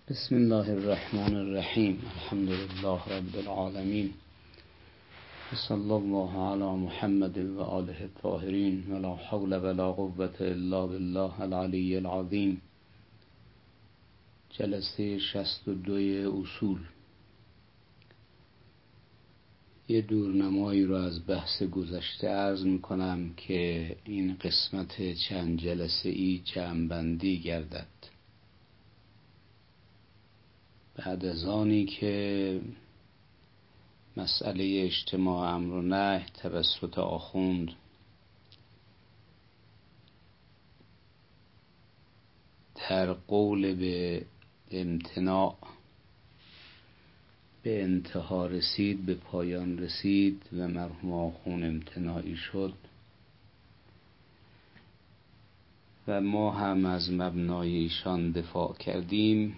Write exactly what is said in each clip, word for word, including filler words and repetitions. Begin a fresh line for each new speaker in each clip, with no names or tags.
بسم الله الرحمن الرحیم. الحمد لله رب العالمین و صلی الله علی محمد و آله الطاهرین و لا حول ولا قوة الا بالله العلی العظیم. جلسه شصت و دو اصول. یه دورنمایی رو از بحث گذشته عرض میکنم که این قسمت چند جلسه ای جمع‌بندی گردد. بعد از آنی که مسئله اجتماع امر و نهی توسط آخوند در قول به امتناع به انتها رسید، به پایان رسید و مرحوم آخوند امتناعی شد و ما هم از مبنای ایشان دفاع کردیم.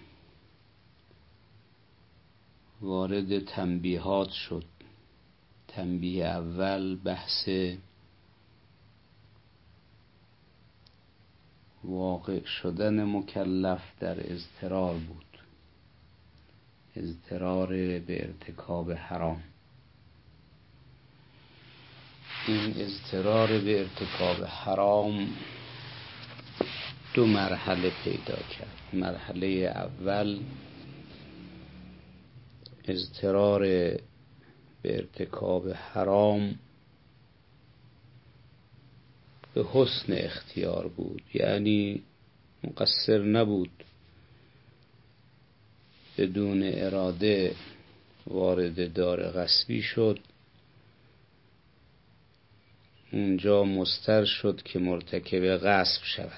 وارد تنبیهات شد. تنبیه اول بحث واقع شدن مکلف در اضطرار بود، اضطرار به ارتکاب حرام. این اضطرار به ارتکاب حرام دو مرحله پیدا کرد. مرحله اول اضطرار به ارتکاب حرام به حسن اختیار بود، یعنی مقصر نبود، بدون اراده وارد دار غصبی شد، اونجا مضطر شد که مرتکب غصب شود.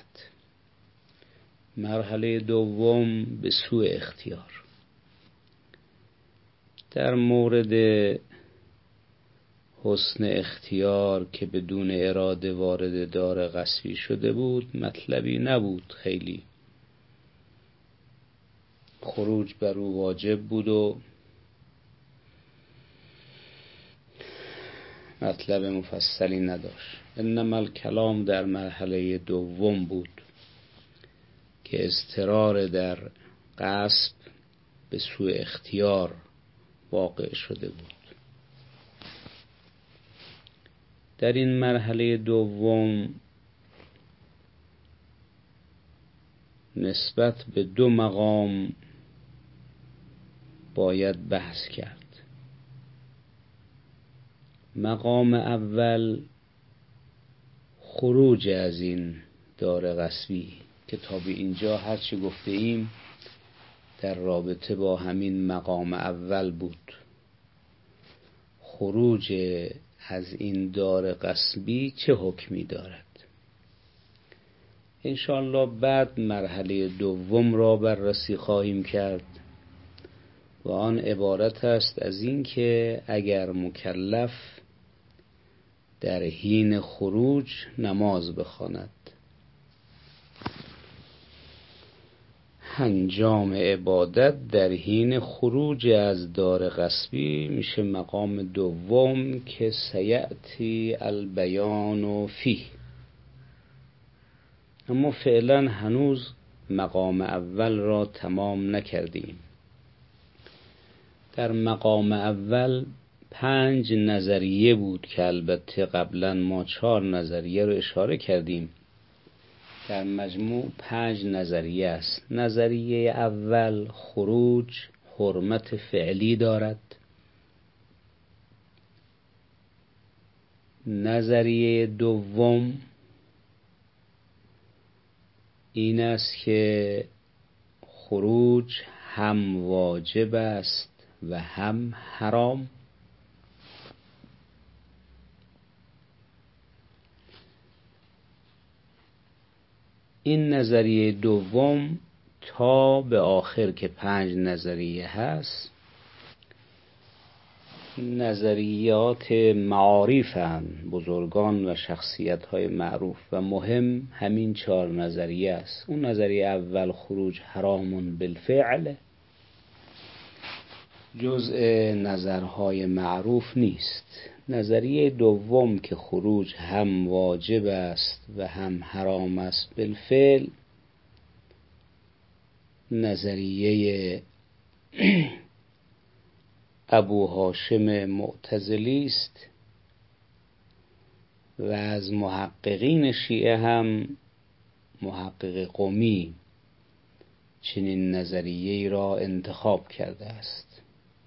مرحله دوم به سوء اختیار. در مورد حسن اختیار که بدون اراده وارد دار غصبی شده بود مطلبی نبود، خیلی خروج بر او واجب بود و مطلب مفصلی نداشت. انما الکلام در مرحله دوم بود که اضطرار در غصب به سوء اختیار واقع شده بود. در این مرحله دوم نسبت به دو مقام باید بحث کرد. مقام اول خروج از این دار غصبی که تا به اینجا هرچی گفته ایم در رابطه با همین مقام اول بود. خروج از این دار غصبی چه حکمی دارد؟ انشاءالله بعد مرحله دوم را بررسی خواهیم کرد و آن عبارت است از این که اگر مکلف در حین خروج نماز بخواند، انجام عبادت در حین خروج از دار غصبی میشه مقام دوم که سیأتی البیان فیه. اما فعلا هنوز مقام اول را تمام نکردیم. در مقام اول پنج نظریه بود که البته قبلا ما چهار نظریه رو اشاره کردیم. در مجموع پنج نظریه است. نظریه اول خروج حرمت فعلی دارد. نظریه دوم این است که خروج هم واجب است و هم حرام. این نظریه دوم تا به آخر که پنج نظریه هست نظریات معارفند، بزرگان و شخصیت های معروف، و مهم همین چهار نظریه است. اون نظریه اول خروج حرام بالفعل جزء نظرهای معروف نیست. نظریه دوم که خروج هم واجب است و هم حرام است بالفعل نظریه ابو هاشم معتزلی است و از محققین شیعه هم محقق قمی چنین نظریه‌ای را انتخاب کرده است.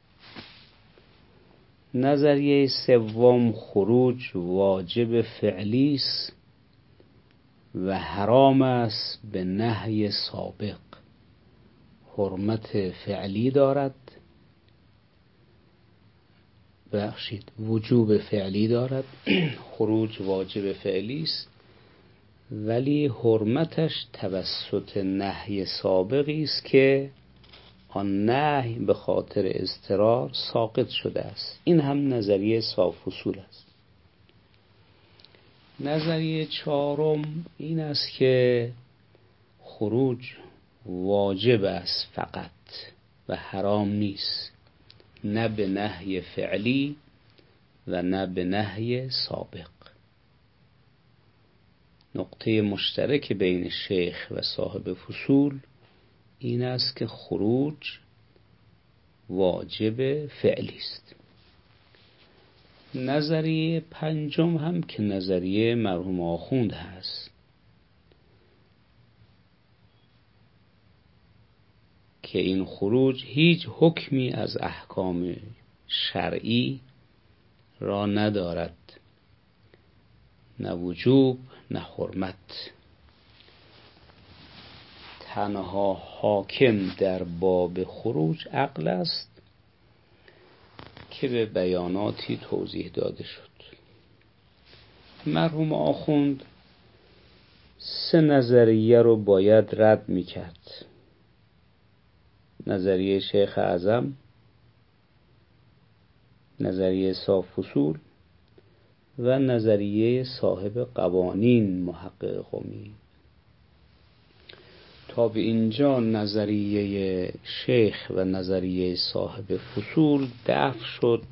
نظریه سوم خروج واجب فعلی است و حرام است به نهی سابق. حرمت فعلی دارد، بخشید وجوب فعلی دارد، خروج واجب فعلی است ولی حرمتش توسط نهی سابقی است که آن نهی به خاطر اضطرار ساقط شده است. این هم نظریه صاف اصول است. نظریه چهارم این است که خروج واجب است فقط و حرام نیست، نه به نهی فعلی و نه به نهی سابق. نقطه مشترک بین شیخ و صاحب فصول این است که خروج واجب فعلی است. نظریه پنجم هم که نظریه مرحوم آخوند هست که این خروج هیچ حکمی از احکام شرعی را ندارد، نه وجوب نه حرمت. تنها حاکم در باب خروج عقل است که به بیاناتی توضیح داده شد. مرحوم آخوند سه نظریه رو باید رد میکرد: نظریه شیخ اعظم، نظریه صاف اصول و نظریه صاحب قوانین محقق قمی. تا به اینجا نظریه شیخ و نظریه صاحب فصول دفع شد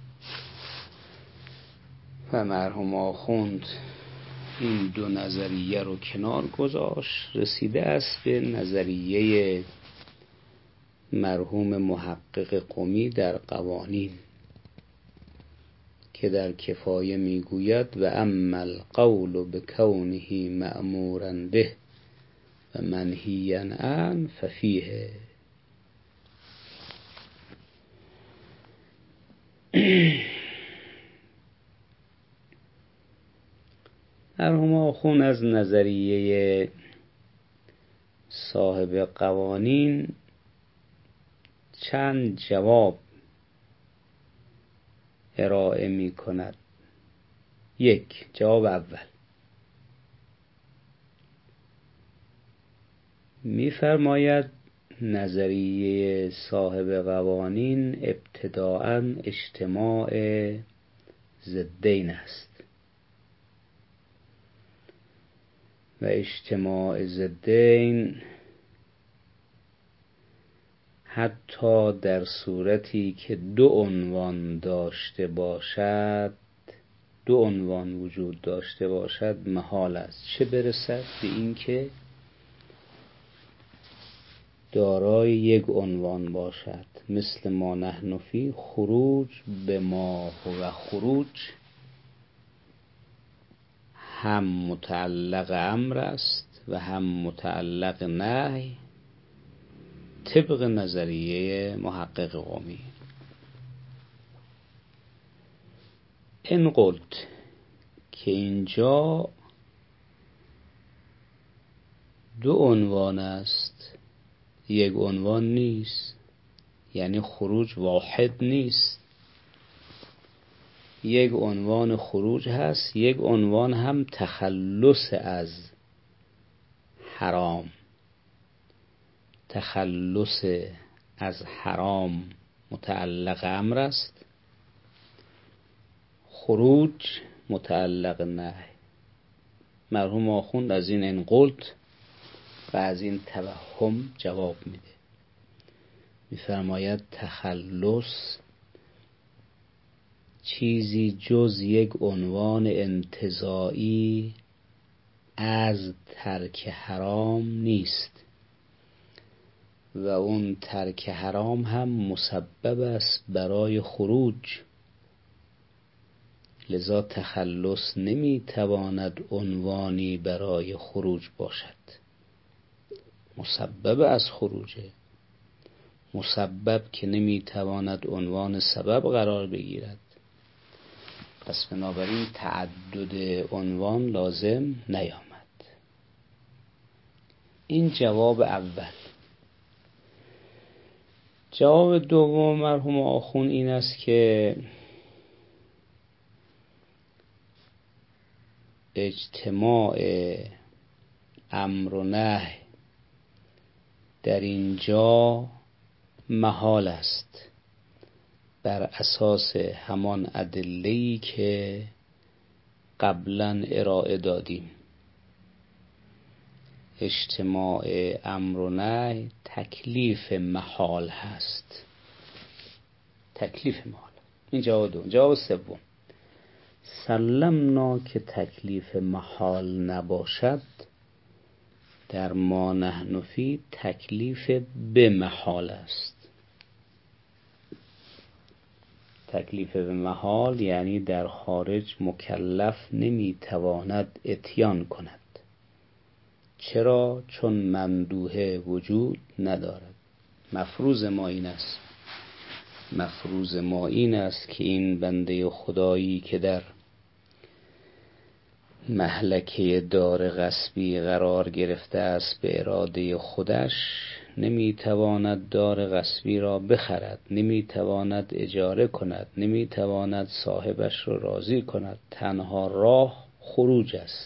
و مرحوم آخوند این دو نظریه رو کنار گذاشت. رسیده است به نظریه مرحوم محقق قمی در قوانین که در کفایه میگوید: و اما القول بکونه مأمورا به و منهیا عنه ففیه. مرحوم آخوند از نظریه صاحب قوانین چند جواب ارائه می کند. یک، جواب اول می فرماید نظریه صاحب قوانین ابتداءً اجتماع ضدین است و اجتماع ضدین حتی در صورتی که دو عنوان داشته باشد دو عنوان وجود داشته باشد محال است، چه برسد به این که دارای یک عنوان باشد، مثل ما نحن فی خروج به ما و خروج هم متعلق امر است و هم متعلق نهی طبق نظریه محقق قمی. این قلت که اینجا دو عنوان است، یک عنوان نیست، یعنی خروج واحد نیست. یک عنوان خروج هست، یک عنوان هم تخلص از حرام. تخلص از حرام متعلق امر است، خروج متعلق نهی. مرحوم آخوند از این انقلت و از این توهم جواب میده. میفرماید تخلص چیزی جز یک عنوان انتزاعی از ترک حرام نیست. و اون ترک حرام هم مسبب است برای خروج، لذا تخلص نمیتواند عنوانی برای خروج باشد. مسبب از خروجه، مسبب که نمیتواند عنوان سبب قرار بگیرد، پس بنابراین تعدد عنوان لازم نیامد. این جواب اول. جواب دوم مرحوم آخوند این است که اجتماع امر و نهی در اینجا محال است بر اساس همان ادله‌ای که قبلا ارائه دادیم. اجتماع امر و نهی تکلیف محال هست، تکلیف محال. این جواب دوم. جواب سوم، سلمنا که تکلیف محال نباشد، در ما نحن فی تکلیف به محال است. تکلیف به محال یعنی در خارج مکلف نمیتواند اتیان کند. چرا؟ چون مندوحه وجود ندارد. مفروض ما این است مفروض ما این است که این بنده خدایی که در مهلکه دار غصبی قرار گرفته است به اراده خودش، نمیتواند دار غصبی را بخرد، نمیتواند اجاره کند، نمیتواند صاحبش را راضی کند. تنها راه خروج است،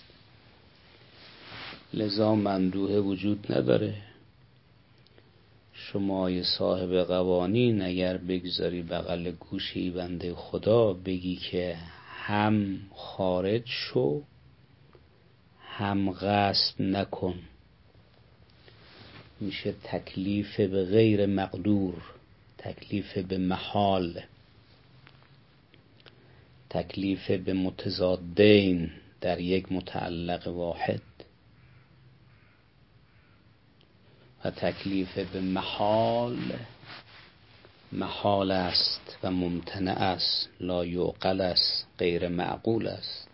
لذا مندوحه وجود نداره. شمای صاحب قوانین اگر بگذاری بغل گوشی بنده خدا، بگی که هم خارج شو هم غصب نکن، میشه تکلیف به غیر مقدور، تکلیف به محال، تکلیف به متضادین در یک متعلق واحد. و تکلیف به محال محال است و ممتنع است، لا یعقل است، غیر معقول است.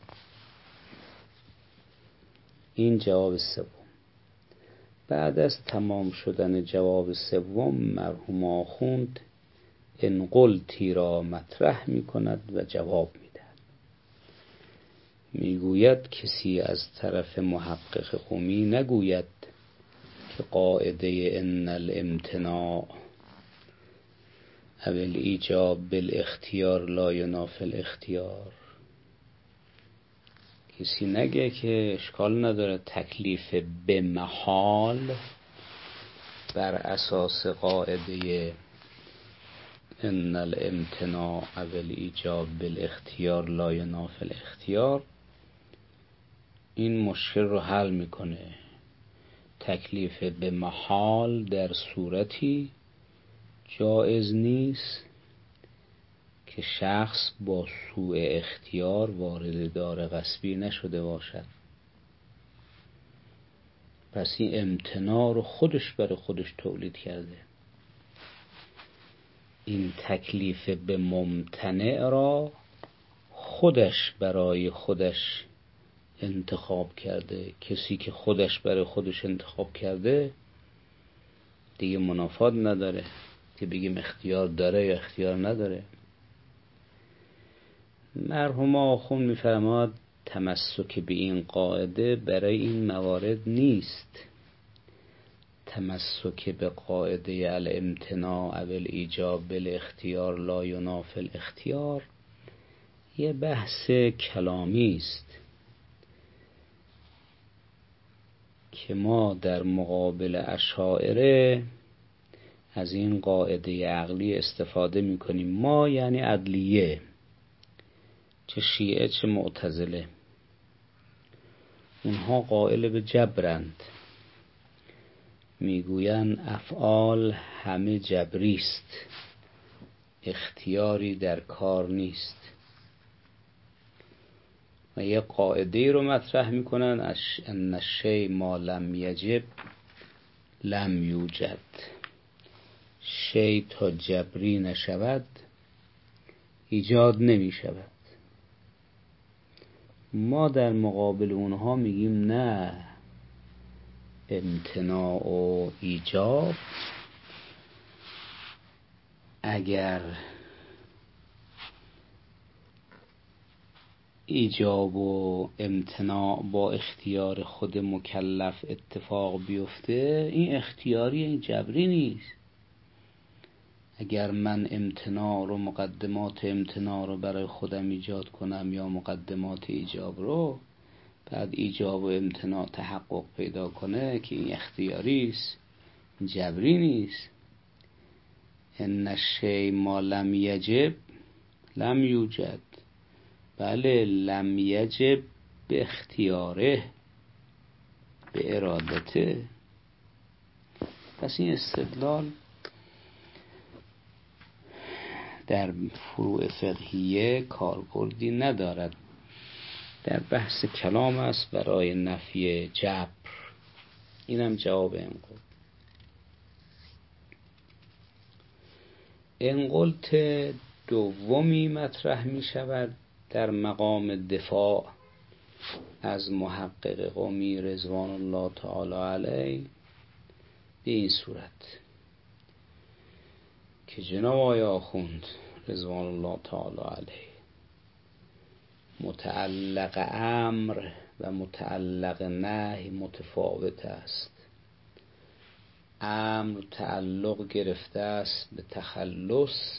این جواب سوم. بعد از تمام شدن جواب سوم مرحوم آخوند انقلتی را مطرح می کند و جواب می دهد. می گوید کسی از طرف محقق قمی نگوید که قاعده ان الامتناع او الایجاب بالاختیار لا ینافی الاختیار. کسی نگه که اشکال نداره تکلیف به محال بر اساس قاعده ان الامتناع او الایجاب بالاختیار لا ینافی الاختیار این مشکل رو حل میکنه. تکلیف به محال در صورتی جایز نیست که شخص با سوء اختیار وارد دار غصبی نشده باشد. پس این امتناع رو خودش برای خودش تولید کرده. این تکلیف به ممتنع را خودش برای خودش انتخاب کرده. کسی که خودش برای خودش انتخاب کرده دیگه منافات نداره که بگیم اختیار داره یا اختیار نداره. مرحوم آخوند می‌فرماید تمسک به این قاعده برای این موارد نیست. تمسک به قاعده الامتناع او الایجاب بالاختیار لا ینافی الاختیار یه بحث کلامی است که ما در مقابل اشاعره از این قاعده عقلی استفاده میکنیم. ما یعنی عدلیه، چه شیعه چه معتزله. اونها قائل به جبرند، میگوین افعال همه جبریست، اختیاری در کار نیست. و یه قاعده رو مطرح میکنن ان الشیء ما لم یجب لم یوجد. شی تا جبری نشود ایجاد نمی شود. ما در مقابل اونها میگیم نه، امتناع و ایجاب اگر ایجاب و امتناع با اختیار خود مکلف اتفاق بیفته، این اختیاری، این جبری نیست. اگر من امتناع رو، مقدمات امتناع رو برای خودم ایجاد کنم یا مقدمات ایجاب رو، بعد ایجاب و امتناع تحقق پیدا کنه، که این اختیاری است، جبری نیست. ان الشیء ما لم یجب لم یوجد. بله، لم یجب به اختیاره، به ارادته. پس این استدلال در فروع فقهیه کاربردی ندارد. در بحث کلام است برای نفی جبر. اینم جواب انقل. انقلت دومی مطرح می شود در مقام دفاع از محقق قمی رضوان الله تعالی علیه به این صورت که جناب آقای آخوند رضوان الله تعالی علیه متعلق امر و متعلق نهی متفاوت است. امر تعلق گرفته است به تخلص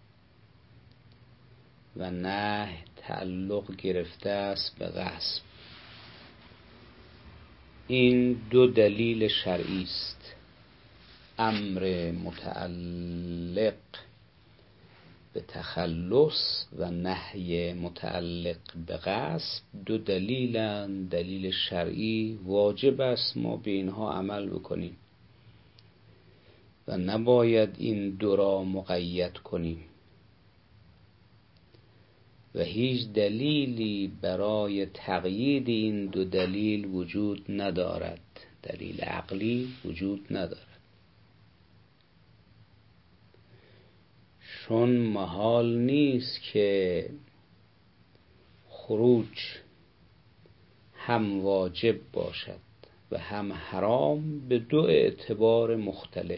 و نهی تعلق گرفته است به غصب. این دو دلیل شرعی است. امر متعلق به تخلص و نهی متعلق به غصب دو دلیلند، دلیل شرعی. واجب است ما به اینها عمل بکنیم و نباید این دو را مقید کنیم و هیچ دلیلی برای تقیید این دو دلیل وجود ندارد. دلیل عقلی وجود ندارد، چون محال نیست که خروج هم واجب باشد و هم حرام به دو اعتبار مختلف،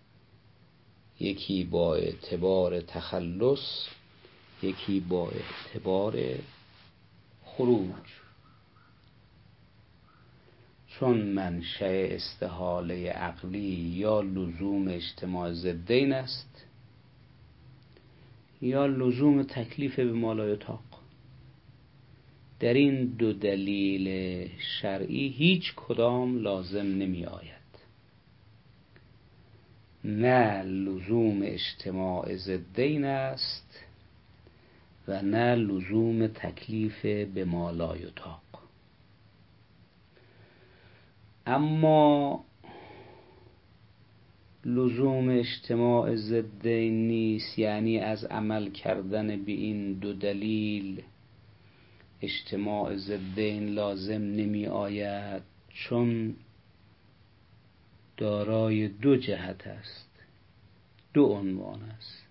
یکی با اعتبار تخلص، یکی با اعتبار خروج. چون منشأ استحاله عقلی یا لزوم اجتماع ضدین است یا لزوم تکلیف به ما لا یطاق. در این دو دلیل شرعی هیچ کدام لازم نمی آید. نه لزوم اجتماع ضدین است و نه لزوم تکلیف به ما لا یطاق. اما لزوم اجتماع ضدین نیست، یعنی از عمل کردن به این دو دلیل اجتماع ضدین لازم نمی آید، چون دارای دو جهت است، دو عنوان است،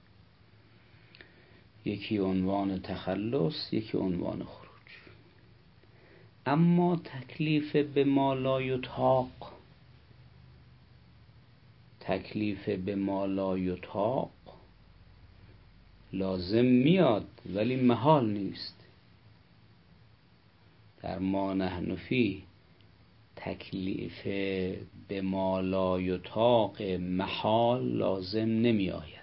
یکی عنوان تخلص، یکی عنوان خروج. اما تکلیف به ما لا یطاق، تکلیف به ما لا یطاق لازم میاد ولی محال نیست. در ما نحن فی تکلیف به ما لا یطاق محال لازم نمی آید.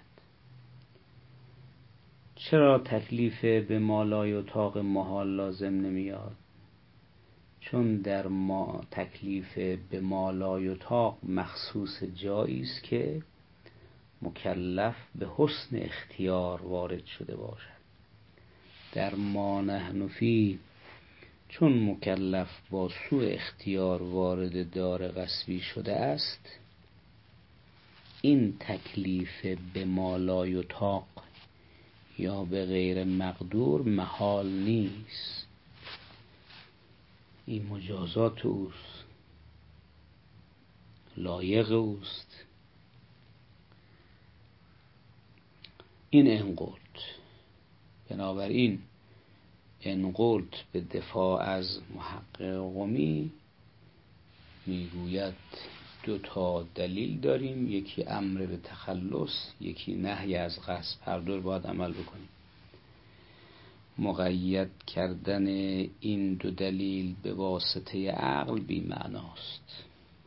چرا تکلیف به ما لا یطاق محال لازم نمی آید؟ چون در ما تکلیف به ما لا یطاق مخصوص جایی است که مکلف به حسن اختیار وارد شده باشد. در ما نحن فی چون مکلف با سوء اختیار وارد دار غصبی شده است، این تکلیف به ما لا یطاق یا به غیر مقدور محال نیست. این مجازات اوست، لایق اوست. این انقلت. بنابراین انقلت به دفاع از محقق قمی میگوید دو تا دلیل داریم، یکی امر به تخلص، یکی نهی از غصب، هر دو رو باید عمل بکنیم. مقید کردن این دو دلیل به واسطه عقل بی معناست،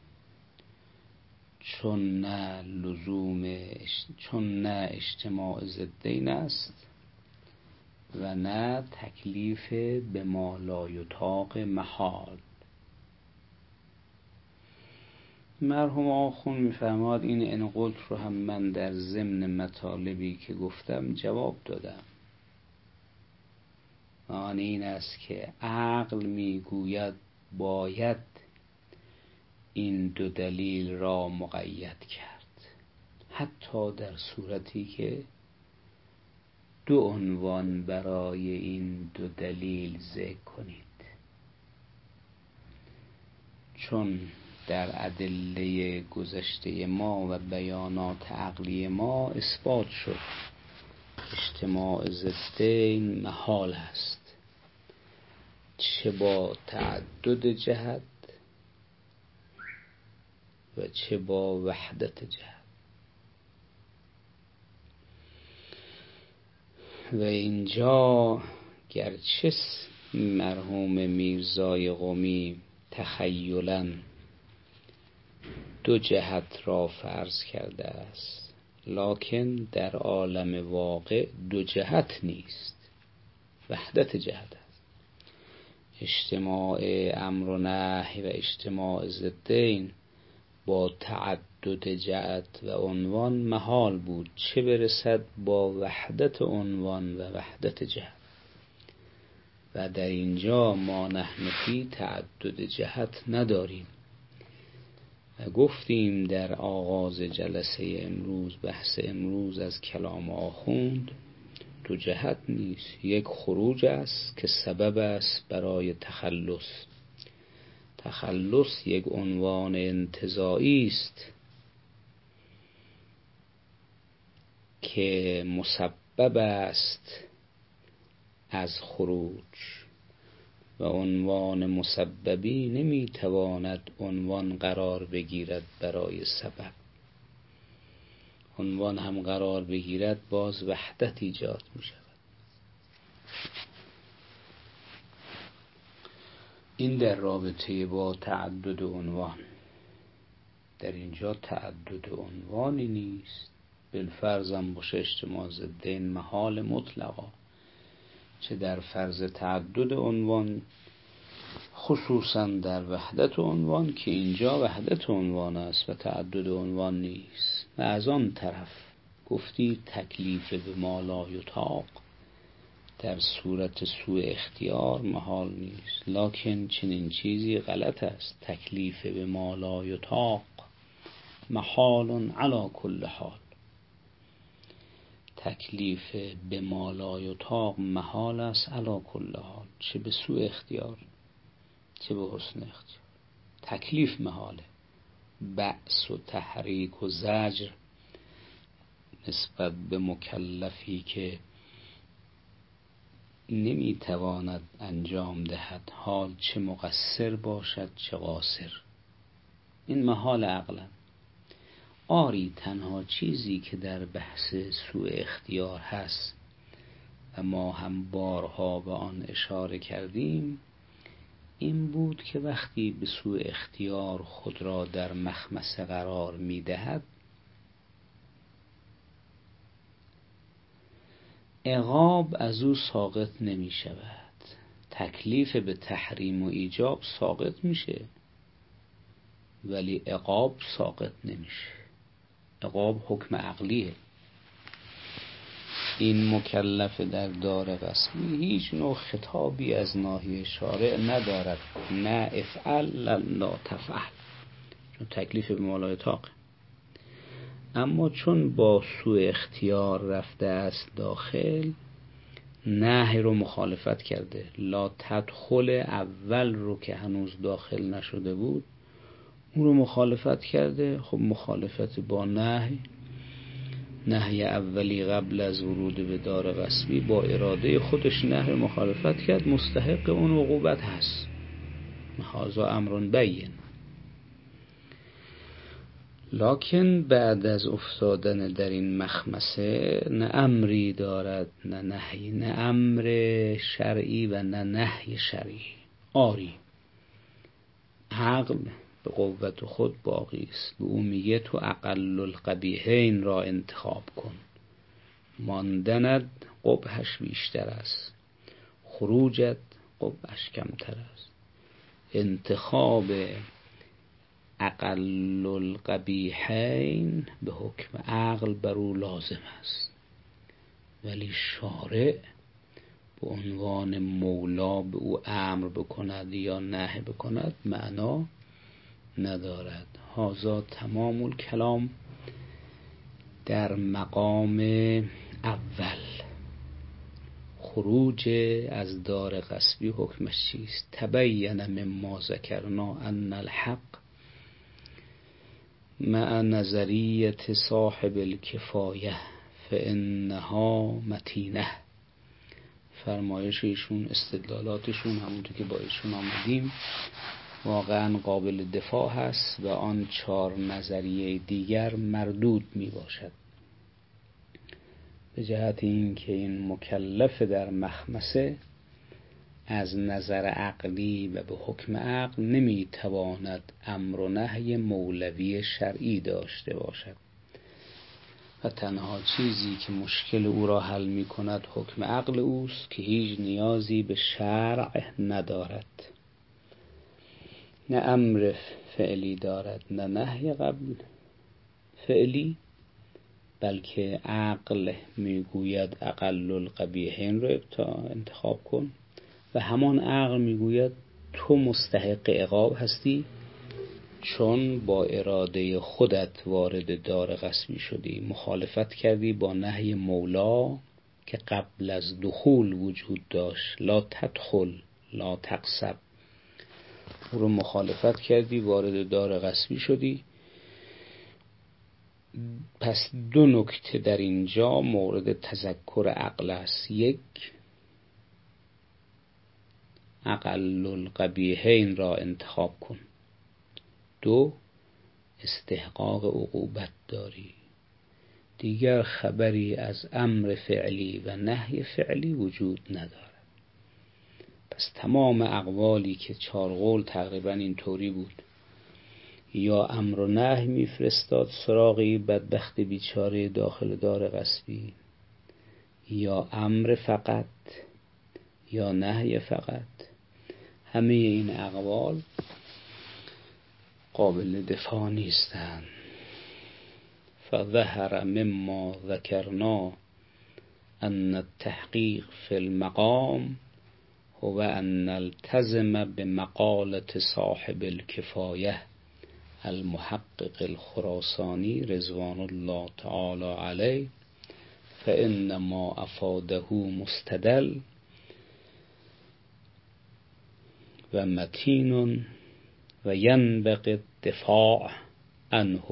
چون نه لزوم چون نه اجتماع ضدین است و نه تکلیف به ما لا یطاق محال. مرحوم آخوند میفرماد این انقلت رو هم من در ضمن مطالبی که گفتم جواب دادم. معنی این است که عقل میگوید باید این دو دلیل را مقید کرد، حتی در صورتی که دو عنوان برای این دو دلیل ذکر کنید، چون در ادله گذشته ما و بیانات عقلی ما اثبات شد اجتماع ضدین محال است، چه با تعدد جهت و چه با وحدت جهت. و اینجا گرچه مرحوم میرزای قمی تخیلاً دو جهت را فرض کرده است، لکن در عالم واقع دو جهت نیست، وحدت جهت است. اجتماع امر و نهی و اجتماع ضدین با تعدد جهت و عنوان محال بود، چه برسد با وحدت عنوان و وحدت جهت. و در اینجا ما نحن فی تعدد جهت نداریم. و گفتیم در آغاز جلسه امروز، بحث امروز از کلام آخوند، دو جهت نیست، یک خروج است که سبب است برای تخلص. تخلص یک عنوان انتزاعی است که مسبب است از خروج، و عنوان مسببی نمیتواند عنوان قرار بگیرد برای سبب. عنوان هم قرار بگیرد باز وحدت ایجاد می شود. این در رابطه با تعدد عنوان. در اینجا تعدد عنوانی نیست، بالفرض هم باشه اجتماع ضدین محال مطلقا، چه در فرض تعدد عنوان خصوصا در وحدت عنوان که اینجا وحدت عنوان است و تعدد عنوان نیست. و از آن طرف گفتی تکلیف به ما لا یطاق در صورت سوء اختیار محال نیست، لکن چنین چیزی غلط است. تکلیف به ما لا یطاق محال علی کل حال. تکلیف به ما لا یطاق محال است علی کل حال، چه به سوء اختیار چه به حسن اختیار. تکلیف محاله. بأس و تحریک و زجر نسبت به مکلفی که نمیتواند انجام دهد، حال چه مقصر باشد چه قاصر، این محال عقلا. آری تنها چیزی که در بحث سوء اختیار هست و ما هم بارها به آن اشاره کردیم این بود که وقتی به سوء اختیار خود را در مخمصه قرار می دهد، عقاب از او ساقط نمی شود. تکلیف به تحریم و ایجاب ساقط میشه ولی عقاب ساقط نمیشه. عقاب حکم عقلیه. این مکلف در دار قسمی هیچ نوع خطابی از ناحیه شارع ندارد، نه افعل لا تفعل، چون تکلیف به ما لا یطاق. اما چون با سوء اختیار رفته است داخل، نهی رو مخالفت کرده. لا تدخل اول رو که هنوز داخل نشده بود اون رو مخالفت کرده. خب مخالفت با نهی نهی اولی قبل از ورود به دار غصبی با اراده خودش نهی مخالفت کرد، مستحق اون عقوبت هست. هذا امر بین. لکن بعد از افتادن در این مخمسه نه امری دارد نه نهی، نه امر شرعی و نه نهی شرعی. آری عقل به قوت خود باقی است. به او میگه تو اقل القبیحین را انتخاب کن، ماندنت قبحش بیشتر است، خروجت قبحش کمتر است. انتخاب اقل القبیحین به حکم عقل بر او لازم است، ولی شارع به عنوان مولا به او امر بکند یا نهی بکند معنا ندارد. هذا تمام الکلام در مقام اول. خروج از دار غصبی حکمش چیست؟ تبین مما ذکرنا ان الحق مع نظریت صاحب الکفایه فانها متینه. فرمایش ایشون، استدلالاتشون همونطور که با ایشون آمدیم واقعا قابل دفاع هست و آن چهار نظریه دیگر مردود می باشد، به جهت این که این مکلف در مخمسه از نظر عقلی و به حکم عقل نمی تواند امر و نهی مولوی شرعی داشته باشد و تنها چیزی که مشکل او را حل می کند حکم عقل اوست که هیچ نیازی به شرع ندارد. نه امر فعلی دارد نه نهی قبل فعلی، بلکه عقل میگوید اقل القبیحین رو انتخاب کن و همان عقل میگوید تو مستحق عقاب هستی چون با اراده خودت وارد دار غصبی شدی، مخالفت کردی با نهی مولا که قبل از دخول وجود داشت. لا تدخل لا تقصب، او رو مخالفت کردی، وارد دار غصبی شدی. پس دو نکته در اینجا مورد تذکر عقل است. یک، اقل القبیحین را انتخاب کن. دو، استحقاق عقوبت داری. دیگر خبری از امر فعلی و نهی فعلی وجود ندارد. پس تمام اقوالی که چهار قول تقریبا این طوری بود، یا امر و نهی میفرستاد سراغی بدبخت بیچاره داخل دار غصبی، یا امر فقط یا نهی فقط. همه این اقوال قابل دفاع نیستند. فظهر مما ذکرنا ان التحقیق فی المقام هو ان نلتزم بمقالة صاحب الکفایه المحقق الخراسانی رضوان الله تعالی علیه، فإن ما افاده مستدل و متین و ینبغی الدفاع عنه.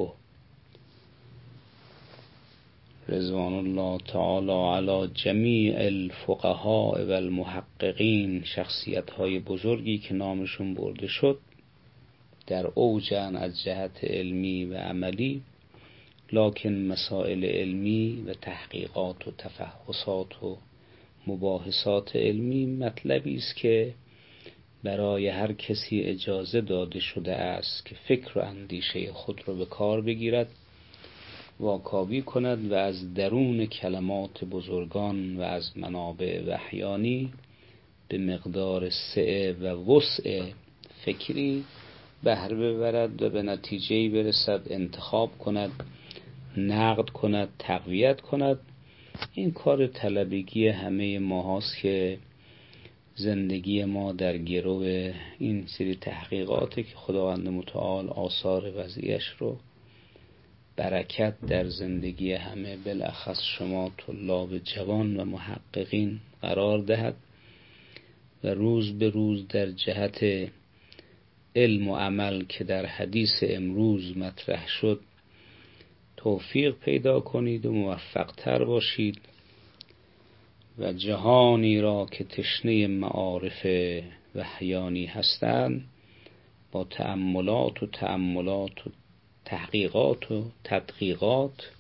رضوان الله تعالی علی جمیع الفقهاء و المحققین، شخصیت های بزرگی که نامشون برده شد در اوجن از جهت علمی و عملی، لکن مسائل علمی و تحقیقات و تفحصات و مباحثات علمی مطلبی است که برای هر کسی اجازه داده شده است که فکر و اندیشه خود را به کار بگیرد، واکاوی کند و از درون کلمات بزرگان و از منابع وحیانی به مقدار سعه و وسع فکری بهره ببرد و به نتیجه‌ای برسد، انتخاب کند، نقد کند، تقویت کند. این کار طلبگی همه ما هاست که زندگی ما در گرو این سری تحقیقاته که خداوند متعال آثار وضعیش رو برکت در زندگی همه، بالاخص شما طلاب جوان و محققین قرار دهد و روز به روز در جهت علم و عمل که در حدیث امروز مطرح شد توفیق پیدا کنید و موفق تر باشید و جهانی را که تشنه معارف وحیانی هستند با تأملات و تأملات و تحقیقات و تدقیقات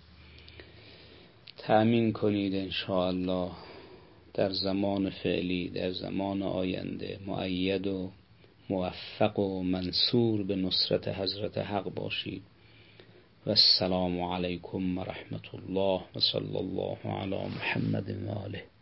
تأمین کنید انشاءالله. در زمان فعلی، در زمان آینده مؤید و موفق و منصور به نصرت حضرت حق باشید. و السلام علیکم و رحمت الله و صلی الله علی محمد و آله.